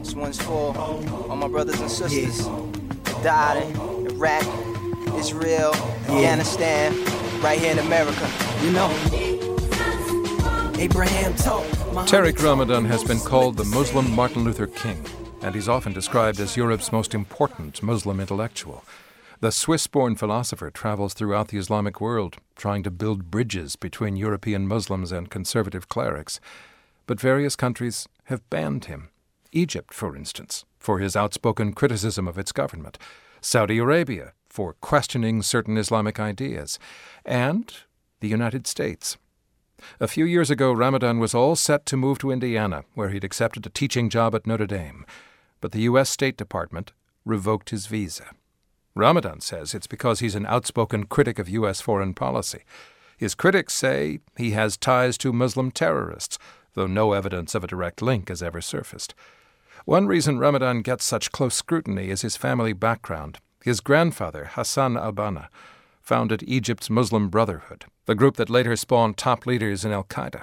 This one's for all my brothers and sisters who died in Iraq, Israel, Afghanistan, right here in America. You know, Abraham told. Tariq Ramadan has been called the Muslim Martin Luther King, and he's often described as Europe's most important Muslim intellectual. The Swiss-born philosopher travels throughout the Islamic world, trying to build bridges between European Muslims and conservative clerics. But various countries have banned him. Egypt, for instance, for his outspoken criticism of its government. Saudi Arabia, for questioning certain Islamic ideas. And the United States. A few years ago, Ramadan was all set to move to Indiana, where he'd accepted a teaching job at Notre Dame. But the U.S. State Department revoked his visa. Ramadan says it's because he's an outspoken critic of U.S. foreign policy. His critics say he has ties to Muslim terrorists, though no evidence of a direct link has ever surfaced. One reason Ramadan gets such close scrutiny is his family background. His grandfather, Hassan al-Banna, founded Egypt's Muslim Brotherhood, the group that later spawned top leaders in al-Qaeda.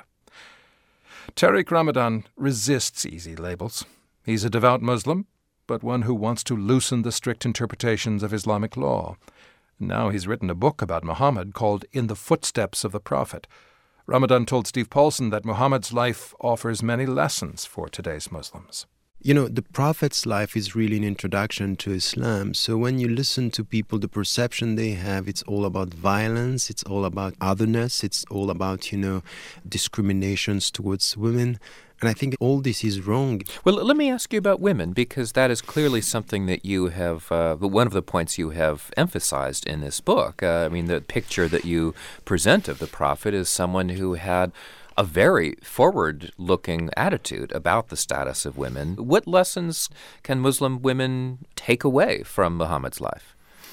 Tariq Ramadan resists easy labels. He's a devout Muslim, but one who wants to loosen the strict interpretations of Islamic law. Now he's written a book about Muhammad called In the Footsteps of the Prophet. Ramadan told Steve Paulson that Muhammad's life offers many lessons for today's Muslims. You know, the Prophet's life is really an introduction to Islam. So when you listen to people, the perception they have, it's all about violence, it's all about otherness, it's all about, discriminations towards women. And I think all this is wrong. Well, let me ask you about women, because that is clearly something that you have, one of the points you have emphasized in this book. The picture that you present of the Prophet is someone who had a very forward-looking attitude about the status of women. What lessons can Muslim women take away from Muhammad's life?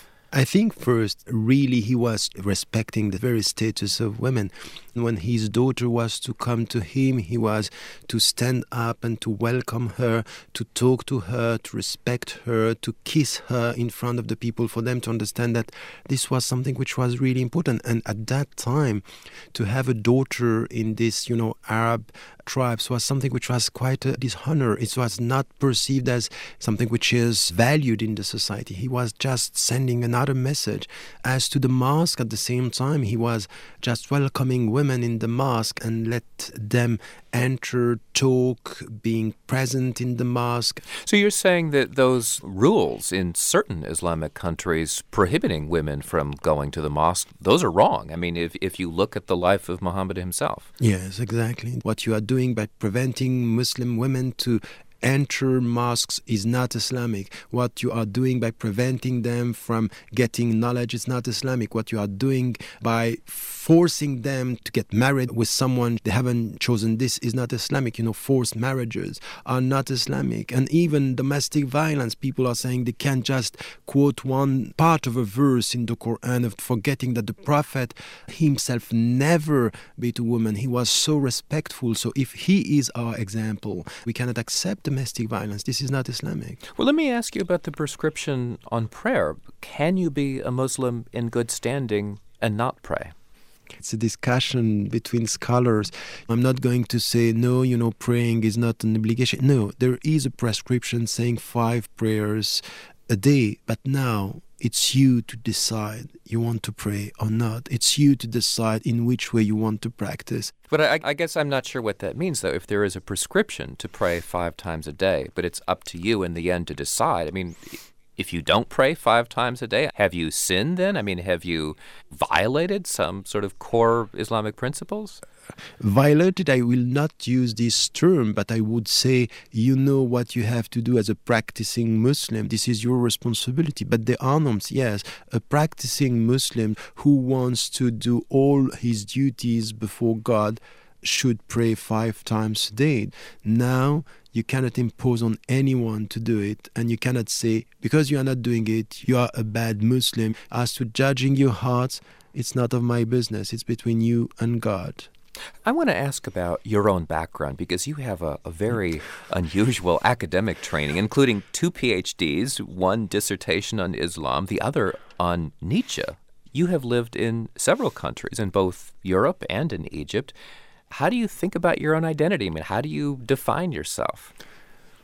I think first, really, he was respecting the very status of women. When his daughter was to come to him, he was to stand up and to welcome her, to talk to her, to respect her, to kiss her in front of the people, for them to understand that this was something which was really important. And at that time, to have a daughter in this, Arab tribes was something which was quite a dishonor. It was not perceived as something which is valued in the society. He was just sending another message. As to the mosque, at the same time, he was just welcoming women in the mosque and let them enter, talk, being present in the mosque. So you're saying that those rules in certain Islamic countries prohibiting women from going to the mosque, those are wrong. If you look at the life of Muhammad himself. Yes, exactly. What you are doing by preventing Muslim women to enter mosques is not Islamic. What you are doing by preventing them from getting knowledge is not Islamic. What you are doing by forcing them to get married with someone they haven't chosen, this is not Islamic. Forced marriages are not Islamic. And even domestic violence, people are saying they can't just quote one part of a verse in the Quran, of forgetting that the Prophet himself never beat a woman. He was so respectful. So if he is our example, we cannot accept domestic violence. This is not Islamic. Well, let me ask you about the prescription on prayer. Can you be a Muslim in good standing and not pray? It's a discussion between scholars. I'm not going to say, no, praying is not an obligation. No, there is a prescription saying 5 prayers a day. But now it's you to decide you want to pray or not. It's you to decide in which way you want to practice. But I guess I'm not sure what that means, though. If there is a prescription to pray 5 times a day, but it's up to you in the end to decide. If you don't pray 5 times a day, have you sinned then? Have you violated some sort of core Islamic principles? Violated, I will not use this term, but I would say you know what you have to do as a practicing Muslim. This is your responsibility. But there are norms, yes. A practicing Muslim who wants to do all his duties before God should pray 5 times a day. Now, you cannot impose on anyone to do it, and you cannot say, because you are not doing it, you are a bad Muslim. As to judging your hearts, it's not of my business. It's between you and God. I want to ask about your own background, because you have a very unusual academic training, including 2 PhDs, one dissertation on Islam, the other on Nietzsche. You have lived in several countries, in both Europe and in Egypt. How do you think about your own identity? How do you define yourself?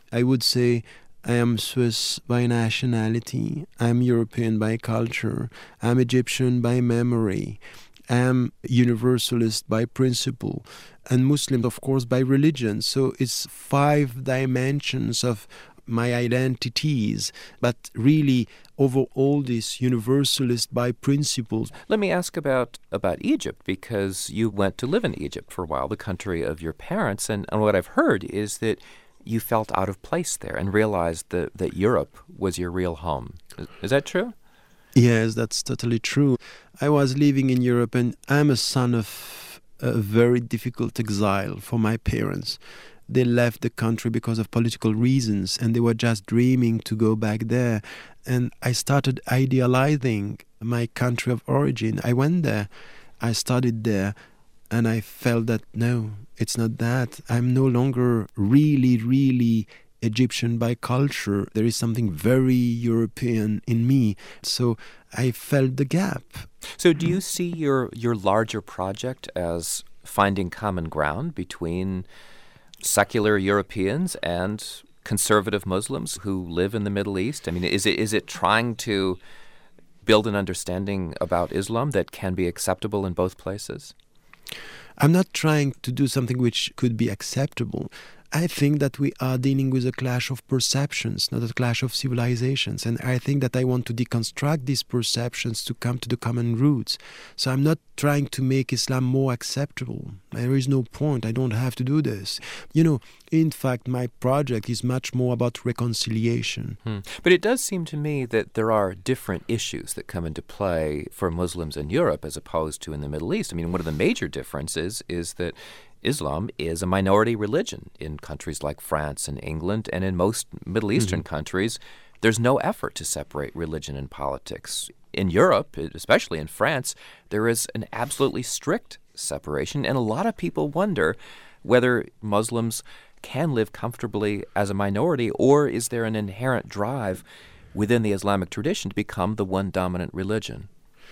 I would say I am Swiss by nationality, I am European by culture, I am Egyptian by memory, I am universalist by principle, and Muslim, of course, by religion. So it's 5 dimensions of my identities, but really over all this universalist by principles. Let me ask about Egypt, because you went to live in Egypt for a while, the country of your parents, and what I've heard is that you felt out of place there and realized that Europe was your real home. Is that true? Yes, that's totally true. I was living in Europe, and I'm a son of a very difficult exile for my parents. They left the country because of political reasons, and they were just dreaming to go back there. And I started idealizing my country of origin. I went there, I studied there, and I felt that, no, it's not that. I'm no longer really Egyptian by culture. There is something very European in me. So I felt the gap. So do you see your larger project as finding common ground between secular Europeans and conservative Muslims who live in the Middle East? I mean, is it trying to build an understanding about Islam that can be acceptable in both places? I'm not trying to do something which could be acceptable. I think that we are dealing with a clash of perceptions, not a clash of civilizations. And I think that I want to deconstruct these perceptions to come to the common roots. So I'm not trying to make Islam more acceptable. There is no point. I don't have to do this. In fact, my project is much more about reconciliation. But it does seem to me that there are different issues that come into play for Muslims in Europe as opposed to in the Middle East. I mean, one of the major differences is that Islam is a minority religion in countries like France and England, and in most Middle Eastern countries, there's no effort to separate religion and politics. In Europe, especially in France, there is an absolutely strict separation, and a lot of people wonder whether Muslims can live comfortably as a minority, or is there an inherent drive within the Islamic tradition to become the one dominant religion?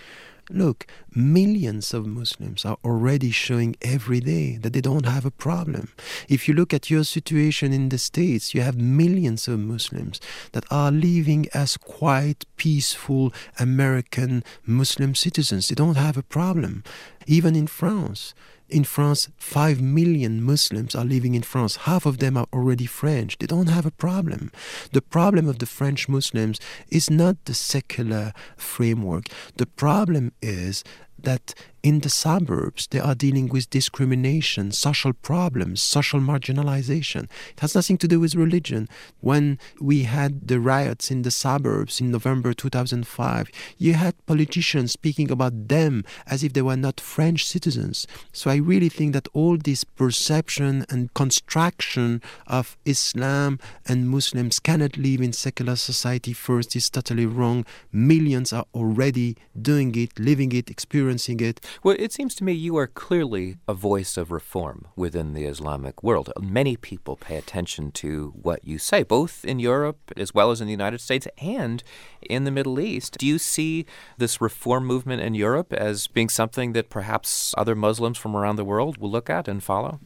Look, millions of Muslims are already showing every day that they don't have a problem. If you look at your situation in the States, you have millions of Muslims that are living as quite peaceful American Muslim citizens. They don't have a problem. Even in France. In France, 5 million Muslims are living in France. Half of them are already French. They don't have a problem. The problem of the French Muslims is not the secular framework. The problem is that in the suburbs, they are dealing with discrimination, social problems, social marginalization. It has nothing to do with religion. When we had the riots in the suburbs in November 2005, you had politicians speaking about them as if they were not French citizens. So I really think that all this perception and construction of Islam and Muslims cannot live in secular society first is totally wrong. Millions are already doing it, living it, experiencing it. Well, it seems to me you are clearly a voice of reform within the Islamic world. Many people pay attention to what you say, both in Europe as well as in the United States and in the Middle East. Do you see this reform movement in Europe as being something that perhaps other Muslims from around the world will look at and follow?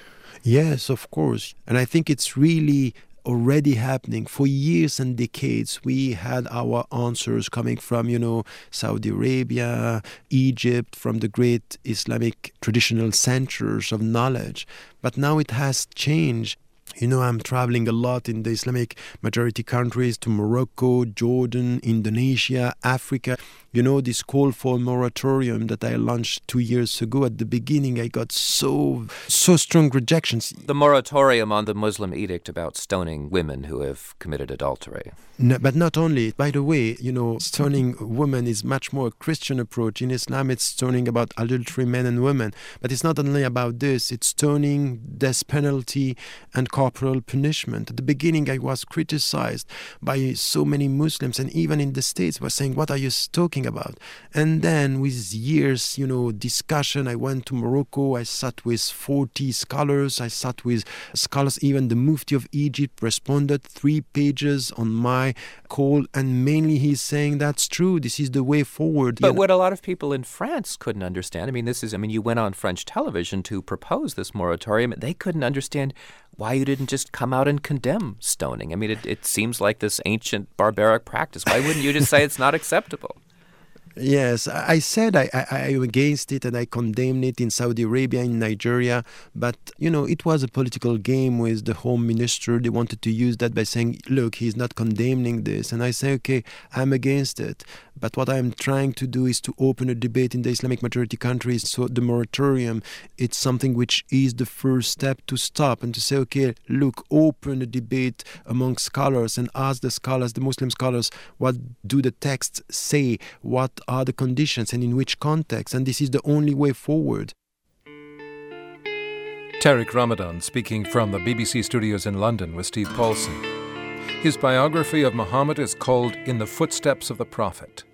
Yes, of course. And I think it's really already happening. For years and decades, we had our answers coming from, Saudi Arabia, Egypt, from the great Islamic traditional centers of knowledge. But now it has changed. I'm traveling a lot in the Islamic majority countries, to Morocco, Jordan, Indonesia, Africa. This call for a moratorium that I launched 2 years ago, at the beginning I got so strong rejections. The moratorium on the Muslim edict about stoning women who have committed adultery. No, but not only. By the way, stoning women is much more a Christian approach. In Islam, it's stoning about adultery, men and women. But it's not only about this. It's stoning, death penalty, and corporal punishment. At the beginning, I was criticized by so many Muslims, and even in the States were saying, what are you talking about? And then with years, discussion, I went to Morocco, I sat with 40 scholars, I sat with scholars, even the Mufti of Egypt responded 3 pages on my call, and mainly he's saying that's true, this is the way forward. But what a lot of people in France couldn't understand, you went on French television to propose this moratorium, they couldn't understand why you didn't just come out and condemn stoning? I mean, it seems like this ancient barbaric practice. Why wouldn't you just say it's not acceptable? Yes, I said I am against it and I condemn it in Saudi Arabia, in Nigeria. But, it was a political game with the Home Minister. They wanted to use that by saying, look, he's not condemning this. And I say, okay, I'm against it. But what I'm trying to do is to open a debate in the Islamic majority countries. So the moratorium, it's something which is the first step to stop and to say, okay, look, open a debate among scholars and ask the scholars, the Muslim scholars, what do the texts say? What are the conditions and in which context? And this is the only way forward. Tariq Ramadan speaking from the BBC studios in London with Steve Paulson. His biography of Muhammad is called In the Footsteps of the Prophet.